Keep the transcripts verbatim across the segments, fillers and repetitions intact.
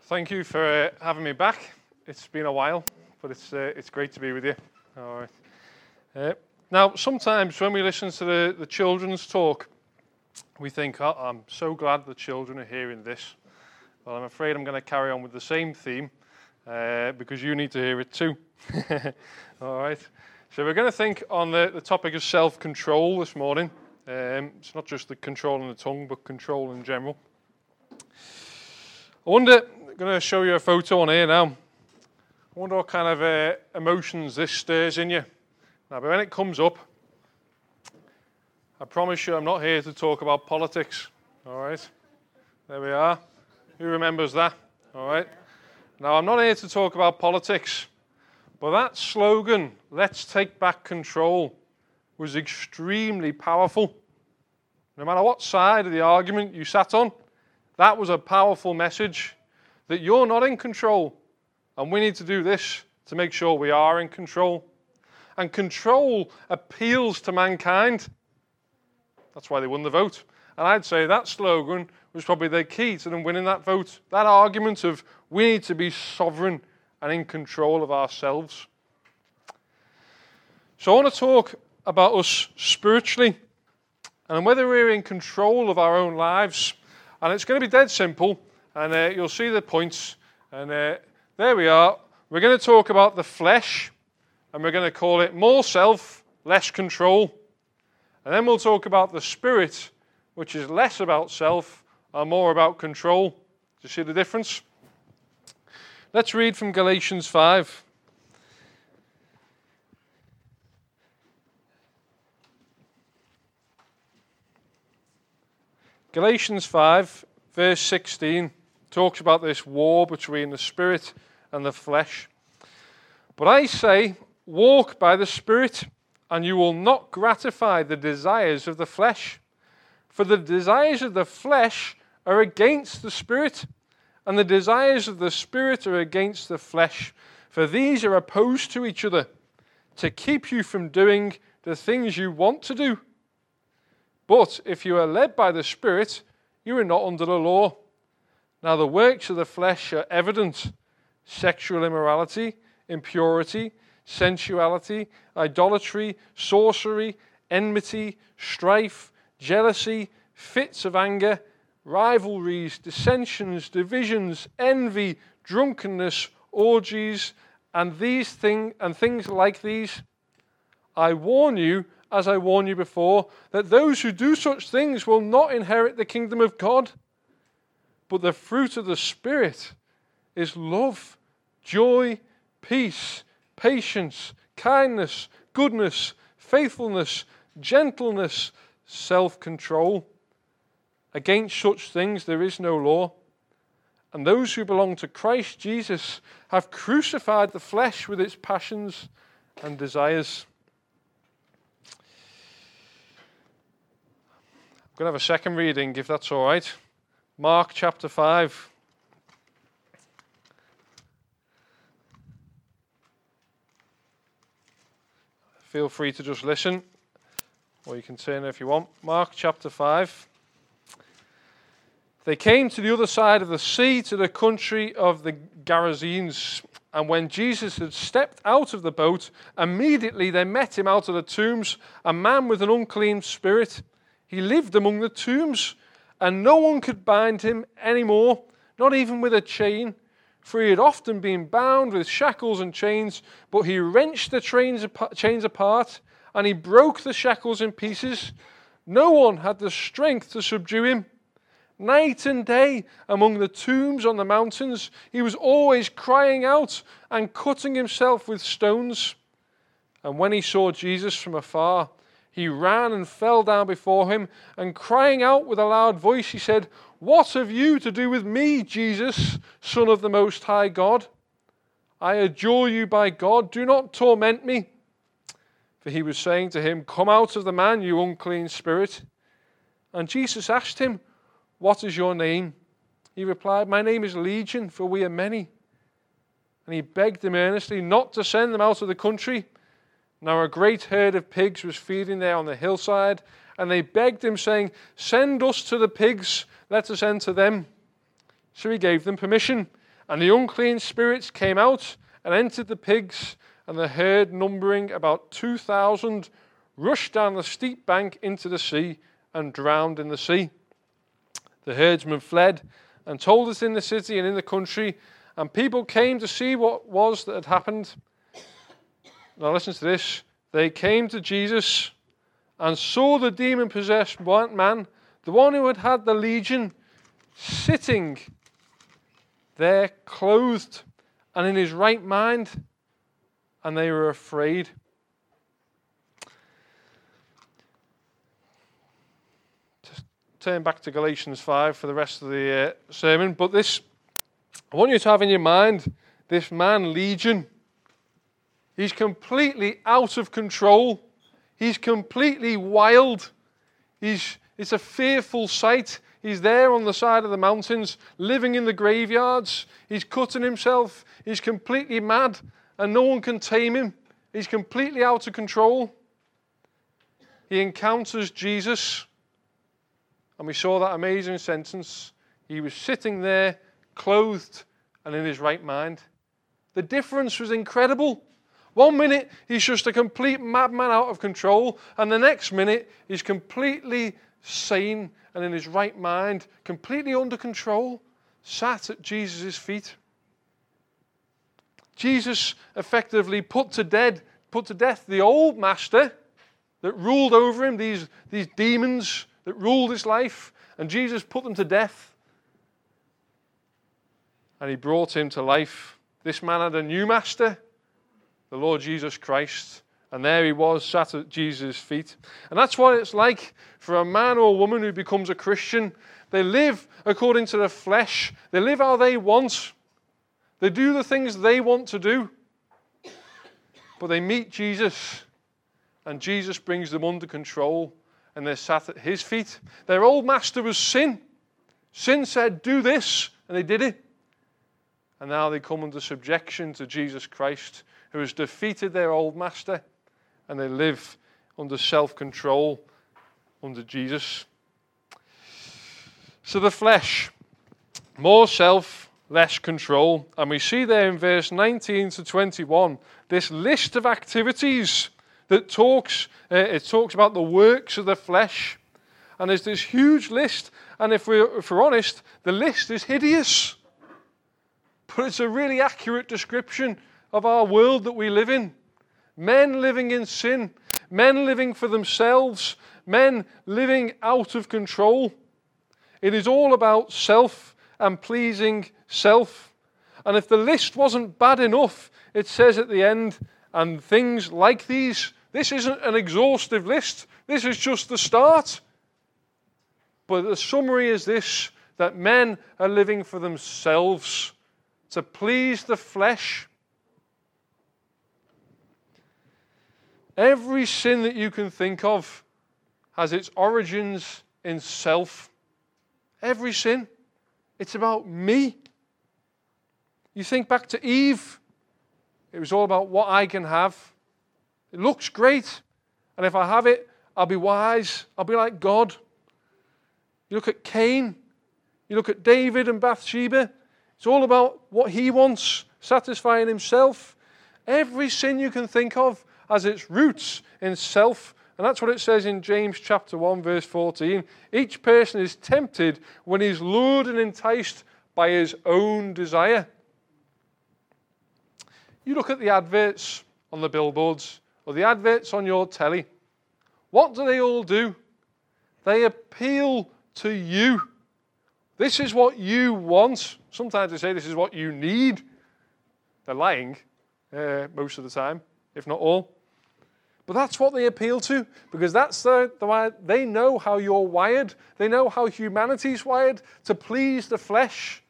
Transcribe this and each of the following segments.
Thank you for uh, having me back. It's been a while, but it's uh, it's great to be with you. All right. Uh, now, sometimes when we listen to the, the children's talk, we think, oh, I'm so glad the children are hearing this. Well, I'm afraid I'm going to carry on with the same theme uh, because you need to hear it too. All right. So we're going to think on the, the topic of self-control this morning. Um, it's not just the control in the tongue, but control in general. I wonder, I'm going to show you a photo on here now. I wonder what kind of uh, emotions this stirs in you. Now, but when it comes up, I promise you I'm not here to talk about politics. All right? There we are. Who remembers that? All right? Now, I'm not here to talk about politics, but that slogan, "Let's take back control," was extremely powerful. No matter what side of the argument you sat on, that was a powerful message that you're not in control, and we need to do this to make sure we are in control. And control appeals to mankind. That's why they won the vote. And I'd say that slogan was probably the key to them winning that vote. That argument of we need to be sovereign and in control of ourselves. So I want to talk about us spiritually and whether we're in control of our own lives. And it's going to be dead simple, and uh, you'll see the points. And uh, there we are. We're going to talk about the flesh, and we're going to call it more self, less control. And then we'll talk about the spirit, which is less about self and more about control. Do you see the difference? Let's read from Galatians five. Galatians five, verse sixteen, talks about this war between the spirit and the flesh. But I say, walk by the Spirit, and you will not gratify the desires of the flesh. For the desires of the flesh are against the Spirit, and the desires of the Spirit are against the flesh. For these are opposed to each other, to keep you from doing the things you want to do. But if you are led by the Spirit, you are not under the law. Now the works of the flesh are evident: sexual immorality, impurity, sensuality, idolatry, sorcery, enmity, strife, jealousy, fits of anger, rivalries, dissensions, divisions, envy, drunkenness, orgies, and these thing and things like these. I warn you, as I warned you before, that those who do such things will not inherit the kingdom of God. But the fruit of the Spirit is love, joy, peace, patience, kindness, goodness, faithfulness, gentleness, self-control. Against such things there is no law. And those who belong to Christ Jesus have crucified the flesh with its passions and desires. I'm going to have a second reading, if that's all right. Mark chapter five. Feel free to just listen, or you can turn if you want. Mark chapter five. They came to the other side of the sea, to the country of the Gerasenes. And when Jesus had stepped out of the boat, immediately they met him out of the tombs, a man with an unclean spirit. He lived among the tombs, and no one could bind him anymore, not even with a chain, for he had often been bound with shackles and chains, but he wrenched the chains apart, and he broke the shackles in pieces. No one had the strength to subdue him. Night and day, among the tombs on the mountains, he was always crying out and cutting himself with stones. And when he saw Jesus from afar, he ran and fell down before him, and crying out with a loud voice, he said, "What have you to do with me, Jesus, Son of the Most High God? I adjure you by God, do not torment me." For he was saying to him, "Come out of the man, you unclean spirit." And Jesus asked him, "What is your name?" He replied, "My name is Legion, for we are many." And he begged them earnestly not to send them out of the country. Now a great herd of pigs was feeding there on the hillside, and they begged him, saying, "Send us to the pigs, let us enter them." So he gave them permission, And the unclean spirits came out and entered the pigs, and the herd, numbering about two thousand, rushed down the steep bank into the sea and drowned in the sea. The herdsmen fled and told it in the city and in the country, and people came to see what was that had happened. Now listen to this. They came to Jesus and saw the demon-possessed man, the one who had had the legion, sitting there clothed and in his right mind, and they were afraid. Just turn back to Galatians five for the rest of the uh, sermon. But this, I want you to have in your mind, this man, Legion, he's completely out of control. He's completely wild. He's, it's a fearful sight. He's there on the side of the mountains, living in the graveyards. He's cutting himself. He's completely mad, and no one can tame him. He's completely out of control. He encounters Jesus, and we saw that amazing sentence. He was sitting there, clothed and in his right mind. The difference was incredible. One minute, he's just a complete madman out of control, and the next minute, he's completely sane and in his right mind, completely under control, sat at Jesus' feet. Jesus effectively put to dead, put to death the old master that ruled over him, these, these demons that ruled his life, and Jesus put them to death. And he brought him to life. This man had a new master, the Lord Jesus Christ. And there he was, sat at Jesus' feet. And that's what it's like for a man or a woman who becomes a Christian. They live according to the flesh. They live how they want. They do the things they want to do. But they meet Jesus, and Jesus brings them under control, and they're sat at his feet. Their old master was sin. Sin said, do this, and they did it. And now they come under subjection to Jesus Christ, who has defeated their old master, and they live under self-control under Jesus. So the flesh, more self, less control. And we see there in verse nineteen to twenty-one, this list of activities that talks, uh, it talks about the works of the flesh. And there's this huge list, and if we're, if we're honest, the list is hideous. But it's a really accurate description of our world that we live in. Men living in sin, men living for themselves, men living out of control. It is all about self and pleasing self. And if the list wasn't bad enough, it says at the end, and things like these. This isn't an exhaustive list. This is just the start. But the summary is this, that men are living for themselves, to please the flesh. Every sin that you can think of has its origins in self. Every sin. It's about me. You think back to Eve. It was all about what I can have. It looks great. And if I have it, I'll be wise. I'll be like God. You look at Cain. You look at David and Bathsheba. It's all about what he wants, satisfying himself. Every sin you can think of has its roots in self. And that's what it says in James chapter one, verse fourteen. Each person is tempted when he's lured and enticed by his own desire. You look at the adverts on the billboards or the adverts on your telly. What do they all do? They appeal to you. This is what you want. Sometimes they say this is what you need. They're lying uh, most of the time, if not all. But that's what they appeal to, because that's the, the way they know how you're wired. They know how humanity's wired, to please the flesh.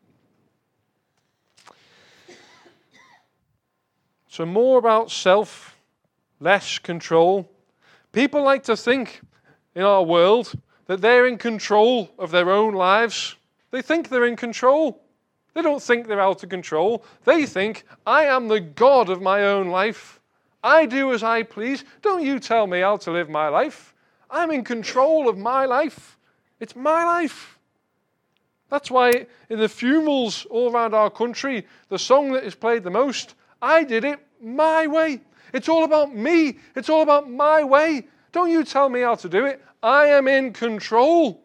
So more about self, less control. People like to think in our world that they're in control of their own lives. They think they're in control. They don't think they're out of control. They think, I am the God of my own life. I do as I please. Don't you tell me how to live my life. I'm in control of my life. It's my life. That's why in the funerals all around our country, the song that is played the most, I did it my way. It's all about me. It's all about my way. Don't you tell me how to do it. I am in control.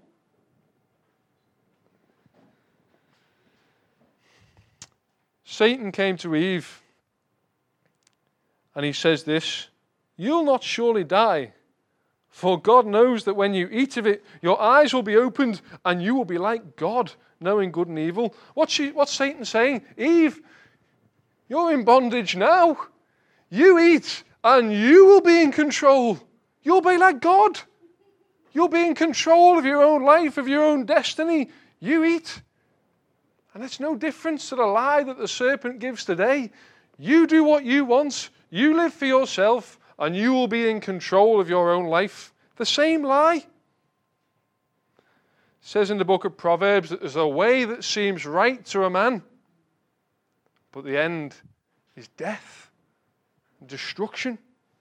Satan came to Eve and he says this, "You'll not surely die, for God knows that when you eat of it, your eyes will be opened and you will be like God, knowing good and evil." What's, she, what's Satan saying? Eve, you're in bondage now. You eat and you will be in control. You'll be like God. You'll be in control of your own life, of your own destiny. You eat. And it's no difference to the lie that the serpent gives today. You do what you want. You live for yourself and you will be in control of your own life. The same lie. It says in the book of Proverbs that there's a way that seems right to a man, but the end is death and destruction.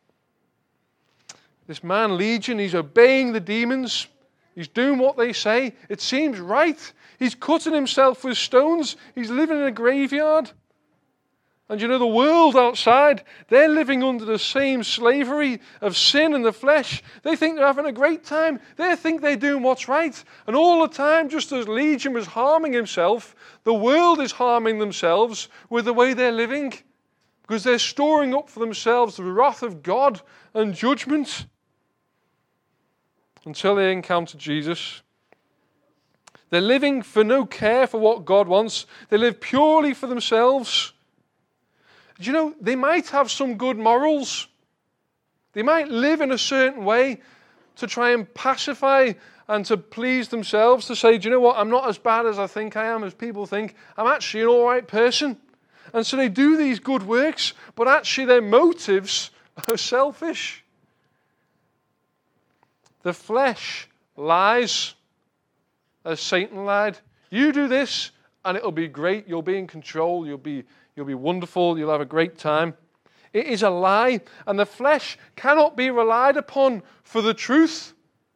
This man, Legion, he's obeying the demons. He's doing what they say. It seems right. He's cutting himself with stones. He's living in a graveyard. And you know, the world outside, they're living under the same slavery of sin and the flesh. They think they're having a great time. They think they're doing what's right. And all the time, just as Legion was harming himself, the world is harming themselves with the way they're living, because they're storing up for themselves the wrath of God and judgment until they encounter Jesus. They're living for no care for what God wants. They live purely for themselves. Do you know, they might have some good morals. They might live in a certain way to try and pacify and to please themselves, to say, do you know what, I'm not as bad as I think I am, as people think. I'm actually an all right person. And so they do these good works, but actually their motives are selfish. The flesh lies, as Satan lied. You do this and it'll be great. You'll be in control. You'll be You'll be wonderful. You'll have a great time. It is a lie, and the flesh cannot be relied upon for the truth.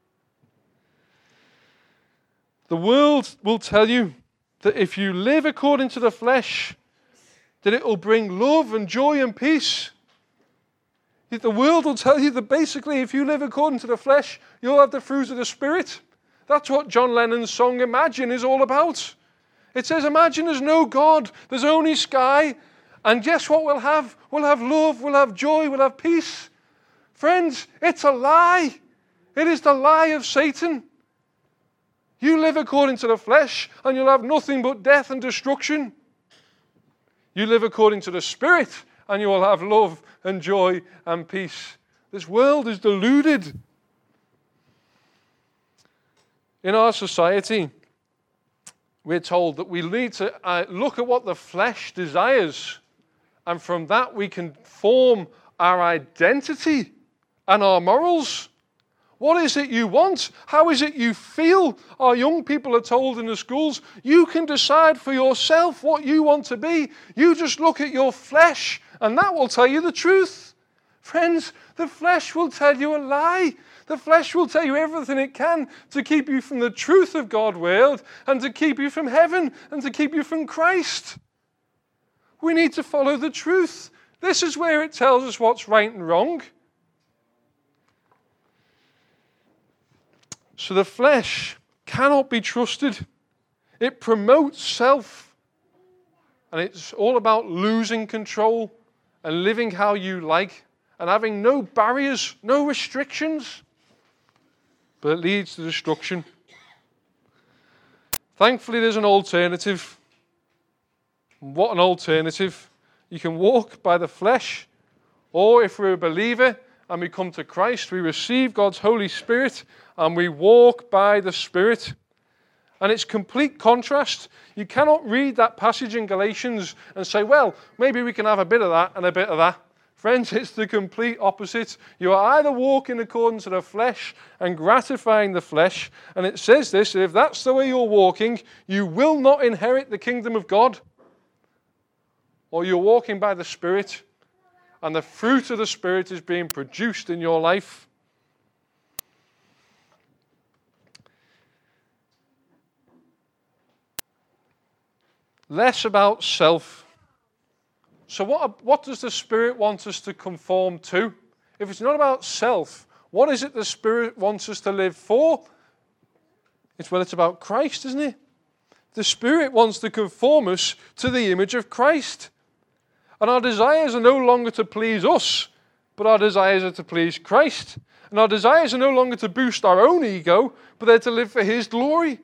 The world will tell you that if you live according to the flesh, that it will bring love and joy and peace. Yet the world will tell you that basically if you live according to the flesh, you'll have the fruit of the Spirit. That's what John Lennon's song Imagine is all about. It says, imagine there's no God, there's only sky, and guess what we'll have? We'll have love, we'll have joy, we'll have peace. Friends, it's a lie. It is the lie of Satan. You live according to the flesh, and you'll have nothing but death and destruction. You live according to the Spirit, and you will have love and joy and peace. This world is deluded. In our society, we're told that we need to uh, look at what the flesh desires, and from that we can form our identity and our morals. What is it you want? How is it you feel? Our young people are told in the schools, you can decide for yourself what you want to be. You just look at your flesh, and that will tell you the truth. Friends, the flesh will tell you a lie. The flesh will tell you everything it can to keep you from the truth of God's word and to keep you from heaven and to keep you from Christ. We need to follow the truth. This is where it tells us what's right and wrong. So the flesh cannot be trusted. It promotes self. And it's all about losing control and living how you like and having no barriers, no restrictions. But it leads to destruction. Thankfully, there's an alternative. What an alternative. You can walk by the flesh, or if we're a believer and we come to Christ, we receive God's Holy Spirit and we walk by the Spirit. And it's complete contrast. You cannot read that passage in Galatians and say, well, maybe we can have a bit of that and a bit of that. Friends, it's the complete opposite. You are either walking according to the flesh and gratifying the flesh, and it says this, if that's the way you're walking, you will not inherit the kingdom of God. Or you're walking by the Spirit, and the fruit of the Spirit is being produced in your life. less about self. So what, what does the Spirit want us to conform to? If it's not about self, what is it the Spirit wants us to live for? It's, well, it's about Christ, isn't it? The Spirit wants to conform us to the image of Christ. And our desires are no longer to please us, but our desires are to please Christ. And our desires are no longer to boost our own ego, but they're to live for His glory.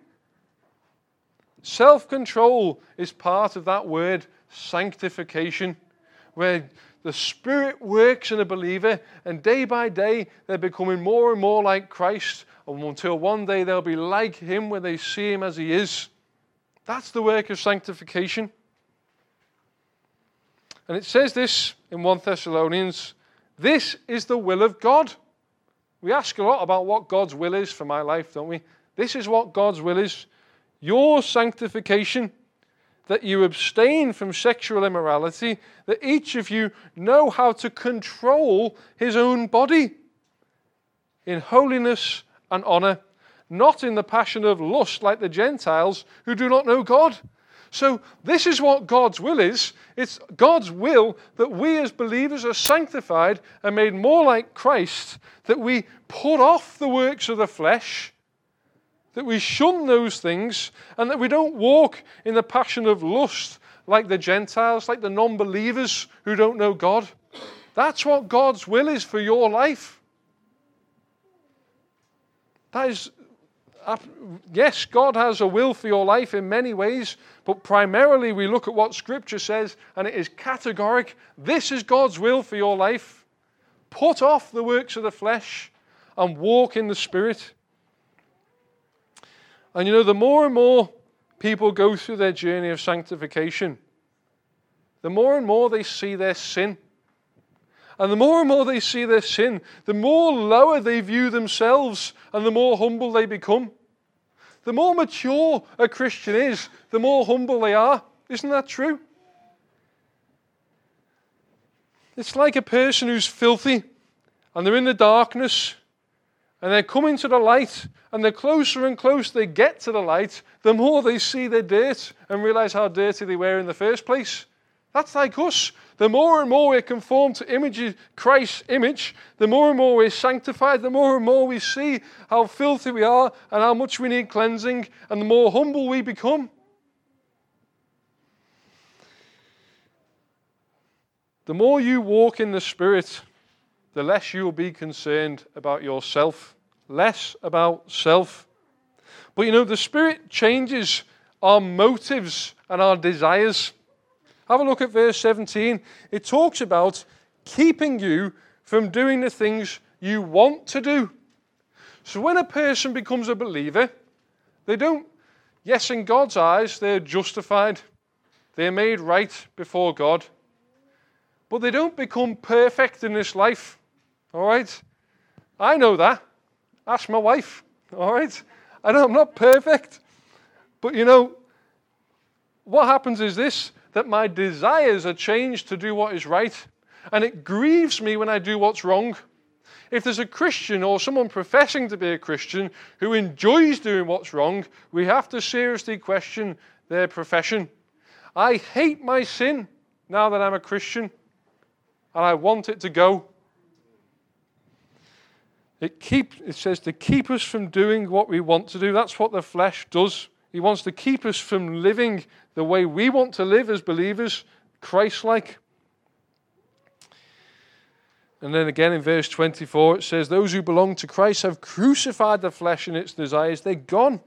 Self-control is part of that word, sanctification, where the Spirit works in a believer, and day by day they're becoming more and more like Christ, until one day they'll be like Him when they see Him as He is. That's the work of sanctification. And it says this in First Thessalonians, this is the will of God. We ask a lot about what God's will is for my life, don't we? This is what God's will is. Your sanctification, that you abstain from sexual immorality, that each of you know how to control his own body in holiness and honor, not in the passion of lust like the Gentiles who do not know God. So this is what God's will is. It's God's will that we as believers are sanctified and made more like Christ, that we put off the works of the flesh, that we shun those things, and that we don't walk in the passion of lust like the Gentiles, like the non-believers who don't know God. That's what God's will is for your life. That is, yes, God has a will for your life in many ways, but primarily we look at what Scripture says, and it is categoric. This is God's will for your life. Put off the works of the flesh and walk in the Spirit. And you know, the more and more people go through their journey of sanctification, the more and more they see their sin. And the more and more they see their sin, the more lower they view themselves and the more humble they become. The more mature a Christian is, the more humble they are. Isn't that true? It's like a person who's filthy and they're in the darkness and they're coming to the light, and the closer and closer they get to the light, the more they see their dirt and realize how dirty they were in the first place. That's like us. The more and more we're conformed to image, Christ's image, the more and more we're sanctified, the more and more we see how filthy we are and how much we need cleansing, and the more humble we become. The more you walk in the Spirit, the less you will be concerned about yourself, less about self. But you know, the Spirit changes our motives and our desires. Have a look at verse seventeen. It talks about keeping you from doing the things you want to do. So when a person becomes a believer, they don't, yes, in God's eyes, they're justified. They're made right before God. But they don't become perfect in this life. All right? I know that. Ask my wife. All right? I know I'm not perfect. But you know, what happens is this, that my desires are changed to do what is right. And it grieves me when I do what's wrong. If there's a Christian or someone professing to be a Christian who enjoys doing what's wrong, we have to seriously question their profession. I hate my sin now that I'm a Christian, and I want it to go. It keep, it says to keep us from doing what we want to do. That's what the flesh does. He wants to keep us from living the way we want to live as believers, Christ-like. And then again in verse twenty-four, it says, those who belong to Christ have crucified the flesh and its desires. They're gone.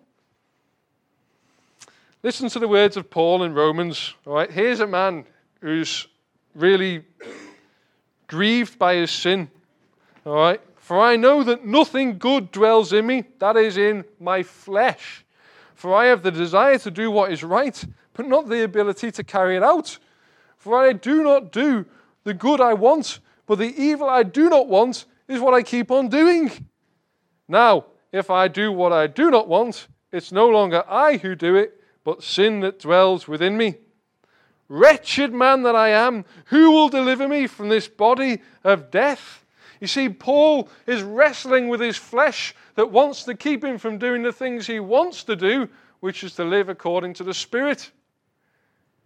Listen to the words of Paul in Romans. All right, here's a man who's really grieved by his sin. All right. For I know that nothing good dwells in me, that is in my flesh. For I have the desire to do what is right, but not the ability to carry it out. For I do not do the good I want, but the evil I do not want is what I keep on doing. Now, if I do what I do not want, it's no longer I who do it, but sin that dwells within me. Wretched man that I am, who will deliver me from this body of death? You see, Paul is wrestling with his flesh that wants to keep him from doing the things he wants to do, which is to live according to the Spirit.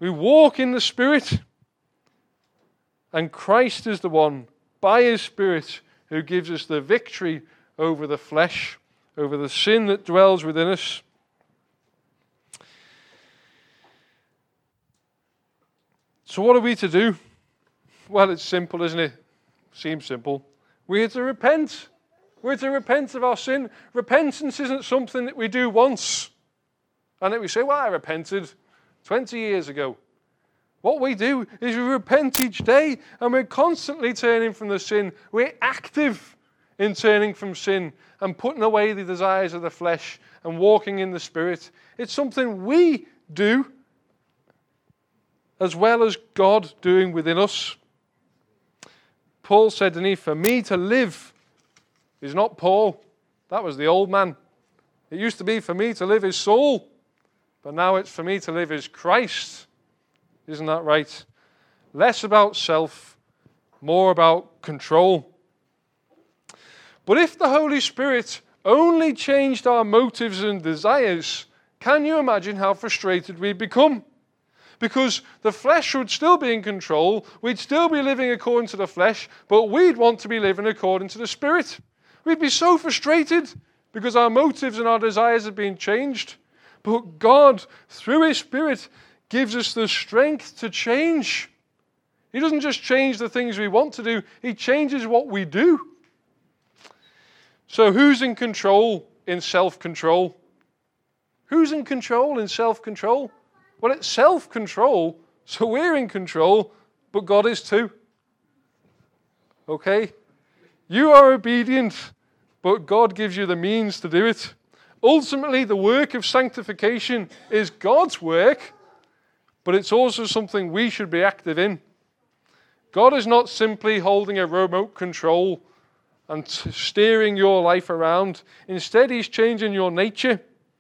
We walk in the Spirit. And Christ is the one, by his Spirit, who gives us the victory over the flesh, over the sin that dwells within us. So what are we to do? Well, it's simple, isn't it? Seems simple. We're to repent. We're to repent of our sin. Repentance isn't something that we do once. And that we say, well, I repented twenty years ago. What we do is we repent each day, and we're constantly turning from the sin. We're active in turning from sin and putting away the desires of the flesh and walking in the Spirit. It's something we do as well as God doing within us. Paul said, didn't he, for me to live is not Paul. That was the old man. It used to be for me to live is Saul, but now it's for me to live is Christ. Isn't that right? Less about self, more about control. But if the Holy Spirit only changed our motives and desires, can you imagine how frustrated we'd become? Because the flesh would still be in control, we'd still be living according to the flesh, but we'd want to be living according to the Spirit. We'd be so frustrated because our motives and our desires have been changed. But God, through his Spirit, gives us the strength to change. He doesn't just change the things we want to do, he changes what we do. So who's in control in self-control? Who's in control in self-control? Well, it's self-control, so we're in control, but God is too. Okay? You are obedient, but God gives you the means to do it. Ultimately, the work of sanctification is God's work, but it's also something we should be active in. God is not simply holding a remote control and steering your life around. Instead, he's changing your nature.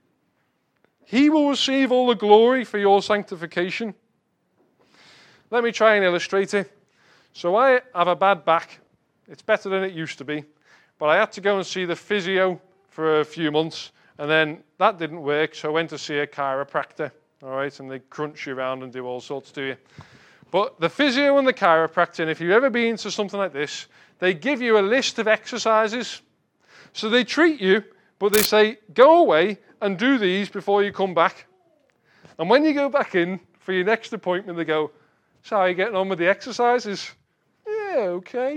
He will receive all the glory for your sanctification. Let me try and illustrate it. So I have a bad back. It's better than it used to be. But I had to go and see the physio for a few months. And then that didn't work, so I went to see a chiropractor. All right, and they crunch you around and do all sorts to you. But the physio and the chiropractor, and if you've ever been to something like this, they give you a list of exercises. So they treat you, but they say, go away and do these before you come back. And when you go back in for your next appointment, they go, so how are you getting on with the exercises? Yeah, okay.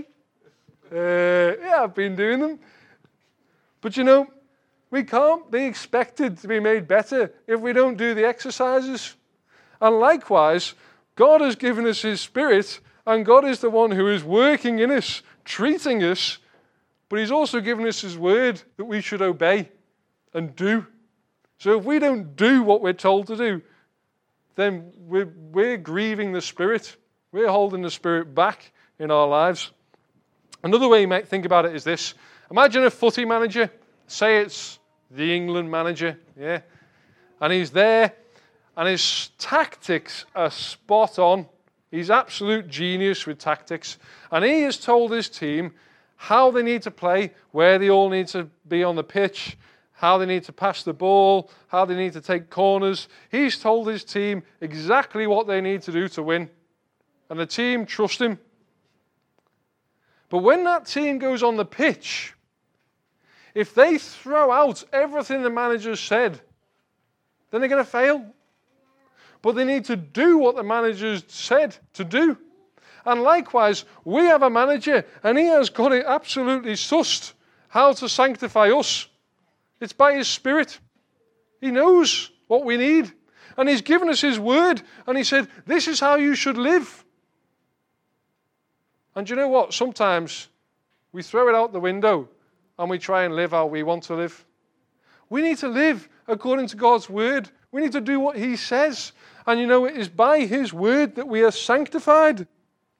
Uh, yeah, I've been doing them. But you know, we can't be expected to be made better if we don't do the exercises. And likewise, God has given us his Spirit, and God is the one who is working in us, treating us, but he's also given us his word that we should obey and do. So if we don't do what we're told to do, then we're, we're grieving the Spirit. We're holding the Spirit back in our lives. Another way you might think about it is this. Imagine a footy manager. Say it's the England manager, yeah? And he's there, and his tactics are spot on. He's absolute genius with tactics. And he has told his team how they need to play, where they all need to be on the pitch, how they need to pass the ball, how they need to take corners. He's told his team exactly what they need to do to win. And the team trust him. But when that team goes on the pitch, if they throw out everything the manager said, then they're going to fail. But they need to do what the manager said to do. And likewise, we have a manager, and he has got it absolutely sussed how to sanctify us. It's by his Spirit. He knows what we need. And he's given us his word, and he said, this is how you should live. And you know what? Sometimes we throw it out the window and we try and live how we want to live. We need to live according to God's word. We need to do what he says. And you know, it is by his word that we are sanctified.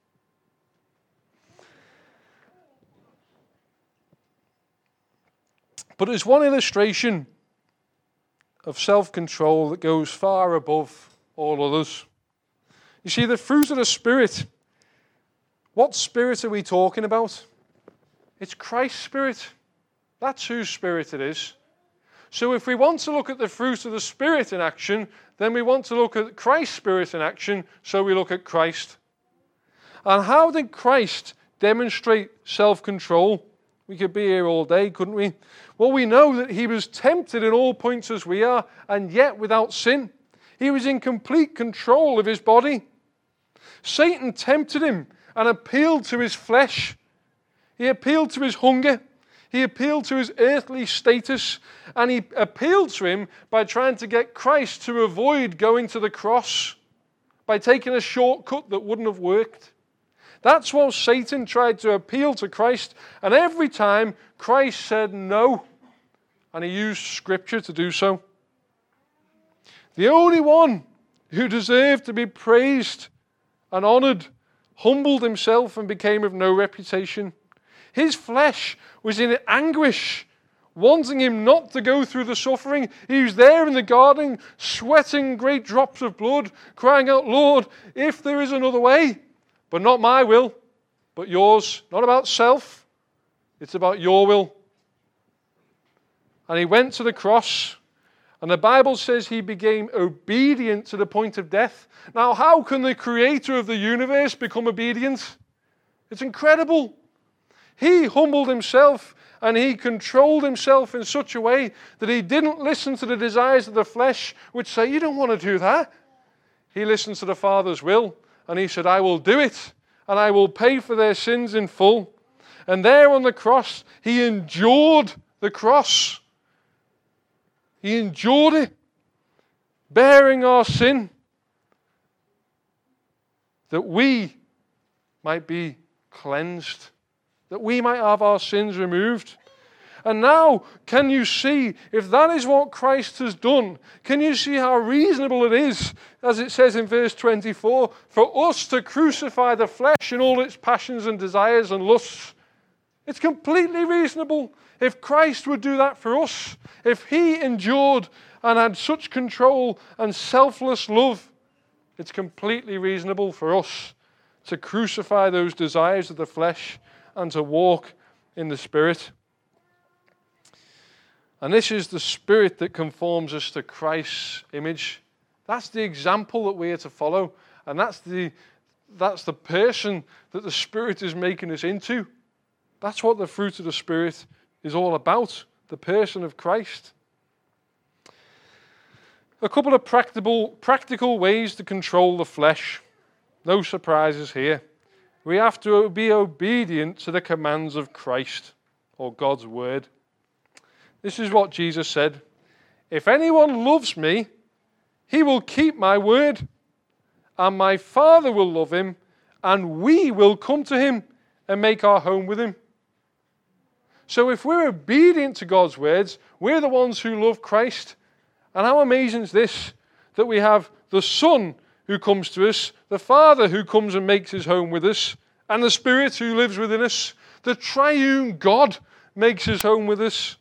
But there's one illustration of self-control that goes far above all others. You see, the fruit of the Spirit, what Spirit are we talking about? It's Christ's Spirit. That's whose Spirit it is. So if we want to look at the fruit of the Spirit in action, then we want to look at Christ's Spirit in action, so we look at Christ. And how did Christ demonstrate self-control? We could be here all day, couldn't we? Well, we know that he was tempted in all points as we are, and yet without sin. He was in complete control of his body. Satan tempted him and appealed to his flesh. He appealed to his hunger. He appealed to his earthly status. And he appealed to him by trying to get Christ to avoid going to the cross, by taking a shortcut that wouldn't have worked. That's what Satan tried to appeal to Christ. And every time, Christ said no. And he used Scripture to do so. The only one who deserved to be praised and honored humbled himself and became of no reputation. His flesh was in anguish, wanting him not to go through the suffering. He was there in the garden, sweating great drops of blood, crying out, Lord, if there is another way, but not my will, but yours. Not about self, it's about your will. And he went to the cross, and the Bible says he became obedient to the point of death. Now, how can the creator of the universe become obedient? It's incredible. He humbled himself, and he controlled himself in such a way that he didn't listen to the desires of the flesh, which say, you don't want to do that. He listened to the Father's will, and he said, I will do it, and I will pay for their sins in full. And there on the cross, he endured the cross. He endured it, bearing our sin, that we might be cleansed, that we might have our sins removed. And now, can you see, if that is what Christ has done, can you see how reasonable it is, as it says in verse twenty-four, for us to crucify the flesh in all its passions and desires and lusts? It's completely reasonable. If Christ would do that for us, if he endured and had such control and selfless love, it's completely reasonable for us to crucify those desires of the flesh and to walk in the Spirit. And this is the Spirit that conforms us to Christ's image. That's the example that we are to follow. And that's the, that's the person that the Spirit is making us into. That's what the fruit of the Spirit is all about, the person of Christ. A couple of practical, practical ways to control the flesh. No surprises here. We have to be obedient to the commands of Christ, or God's word. This is what Jesus said. If anyone loves me, he will keep my word, and my Father will love him, and we will come to him and make our home with him. So if we're obedient to God's words, we're the ones who love Christ. And how amazing is this, that we have the Son who comes to us, the Father who comes and makes his home with us, and the Spirit who lives within us. The triune God makes his home with us.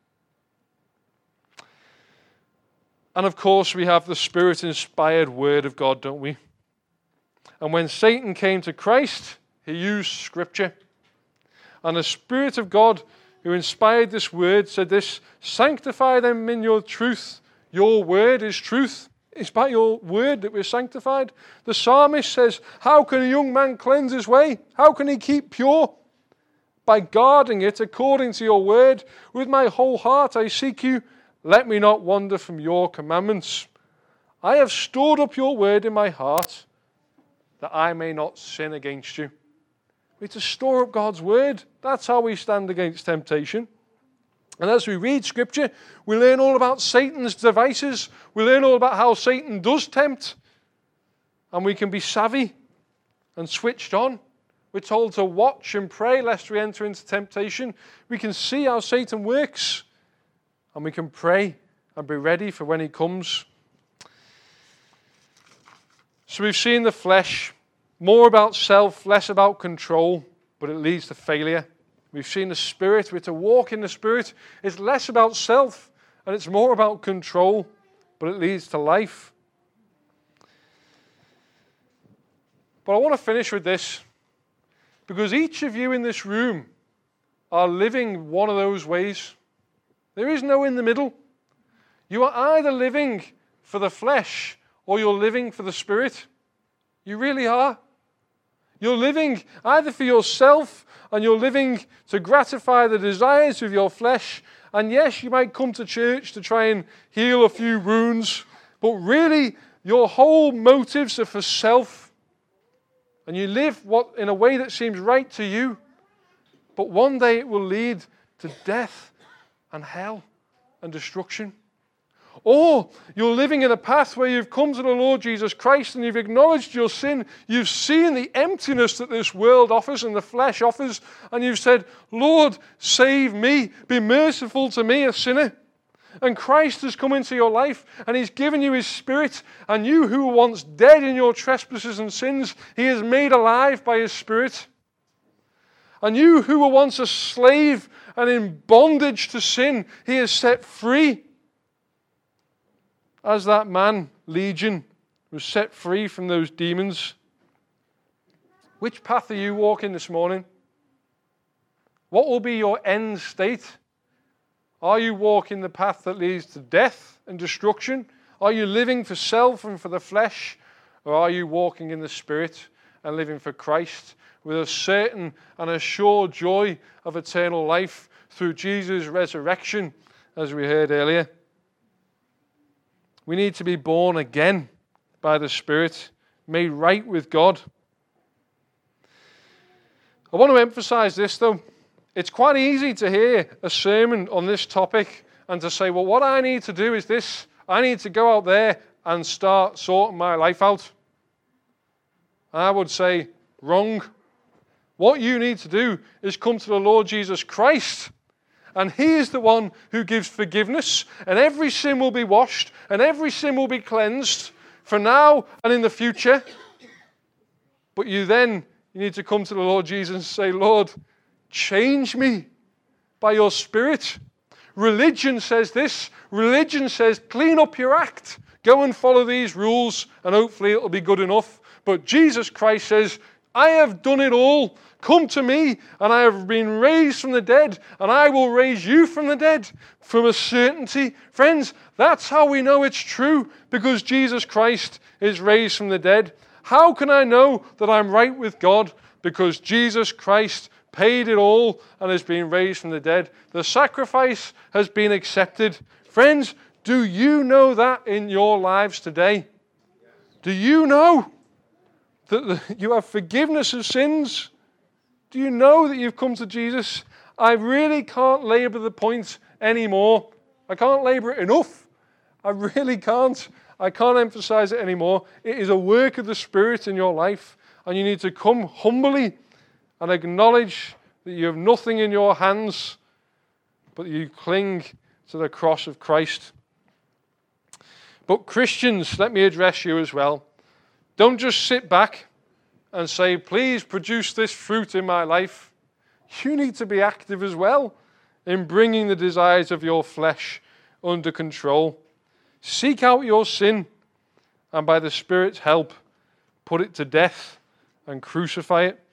And of course, we have the Spirit-inspired Word of God, don't we? And when Satan came to Christ, he used Scripture. And the Spirit of God who inspired this word said this, sanctify them in your truth. Your word is truth. It's by your word that we're sanctified. The psalmist says, how can a young man cleanse his way? How can he keep pure? By guarding it according to your word. With my whole heart I seek you. Let me not wander from your commandments. I have stored up your word in my heart, that I may not sin against you. We need to store up God's word. That's how we stand against temptation. And as we read Scripture, we learn all about Satan's devices. We learn all about how Satan does tempt. And we can be savvy and switched on. We're told to watch and pray lest we enter into temptation. We can see how Satan works. And we can pray and be ready for when he comes. So we've seen the flesh, more about self, less about control, but it leads to failure. We've seen the Spirit. We're to walk in the Spirit. It's less about self, and it's more about control, but it leads to life. But I want to finish with this, because each of you in this room are living one of those ways. There is no in the middle. You are either living for the flesh or you're living for the Spirit. You really are. You're living either for yourself and you're living to gratify the desires of your flesh. And yes, you might come to church to try and heal a few wounds, but really your whole motives are for self. And you live what in a way that seems right to you, but one day it will lead to death and hell and destruction. Or you're living in a path where you've come to the Lord Jesus Christ and you've acknowledged your sin. You've seen the emptiness that this world offers and the flesh offers. And you've said, Lord, save me. Be merciful to me, a sinner. And Christ has come into your life and he's given you his Spirit. And you who were once dead in your trespasses and sins, he has made alive by his Spirit. And you who were once a slave and in bondage to sin, he has set free. As that man, Legion, was set free from those demons. Which path are you walking this morning? What will be your end state? Are you walking the path that leads to death and destruction? Are you living for self and for the flesh? Or are you walking in the Spirit and living for Christ with a certain and a sure joy of eternal life through Jesus' resurrection, as we heard earlier? We need to be born again by the Spirit, made right with God. I want to emphasize this, though. It's quite easy to hear a sermon on this topic and to say, well, what I need to do is this. I need to go out there and start sorting my life out. I would say, wrong. What you need to do is come to the Lord Jesus Christ. And he is the one who gives forgiveness, and every sin will be washed, and every sin will be cleansed for now and in the future. But you then, you need to come to the Lord Jesus and say, Lord, change me by your Spirit. Religion says this. Religion says, clean up your act. Go and follow these rules, and hopefully it'll be good enough. But Jesus Christ says, I have done it all. Come to me, and I have been raised from the dead, and I will raise you from the dead, from a certainty. Friends, that's how we know it's true, because Jesus Christ is raised from the dead. How can I know that I'm right with God? Because Jesus Christ paid it all and has been raised from the dead. The sacrifice has been accepted. Friends, do you know that in your lives today? Do you know that you have forgiveness of sins? Do you know that you've come to Jesus? I really can't labor the point anymore. I can't labor it enough. I really can't. I can't emphasize it anymore. It is a work of the Spirit in your life, and you need to come humbly and acknowledge that you have nothing in your hands, but you cling to the cross of Christ. But Christians, let me address you as well. Don't just sit back and say, please produce this fruit in my life. You need to be active as well in bringing the desires of your flesh under control. Seek out your sin, and by the Spirit's help, put it to death and crucify it.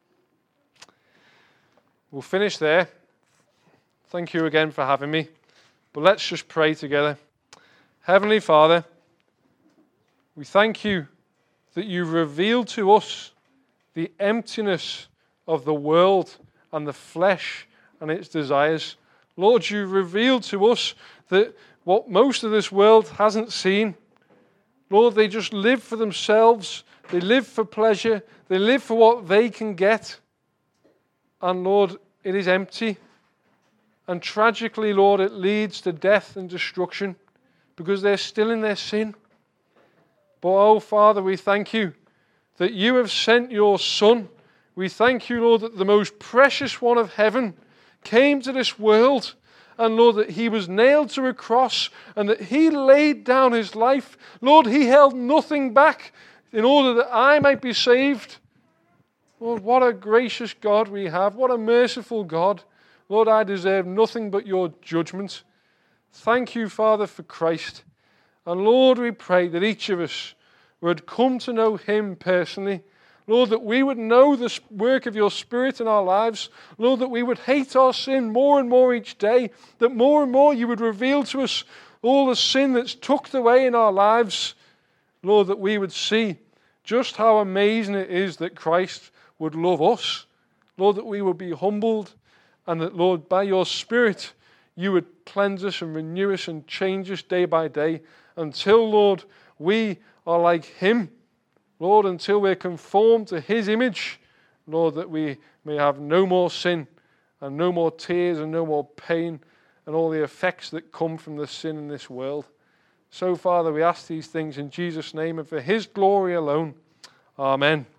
We'll finish there. Thank you again for having me. But let's just pray together. Heavenly Father, we thank you that you reveal to us the emptiness of the world and the flesh and its desires. Lord, you reveal to us that what most of this world hasn't seen. Lord, they just live for themselves. They live for pleasure. They live for what they can get. And Lord, it is empty. And tragically, Lord, it leads to death and destruction because they're still in their sin. But, oh, Father, we thank you that you have sent your Son. We thank you, Lord, that the most precious one of heaven came to this world. And, Lord, that he was nailed to a cross and that he laid down his life. Lord, he held nothing back in order that I might be saved. Lord, what a gracious God we have. What a merciful God. Lord, I deserve nothing but your judgment. Thank you, Father, for Christ. And Lord, we pray that each of us would come to know him personally. Lord, that we would know the work of your Spirit in our lives. Lord, that we would hate our sin more and more each day. That more and more you would reveal to us all the sin that's tucked away in our lives, Lord, that we would see just how amazing it is that Christ would love us. Lord, that we would be humbled, and that, Lord, by your Spirit, you would cleanse us and renew us and change us day by day until, Lord, we are like him. Lord, until we're conformed to his image, Lord, that we may have no more sin and no more tears and no more pain and all the effects that come from the sin in this world. So, Father, we ask these things in Jesus' name and for his glory alone. Amen.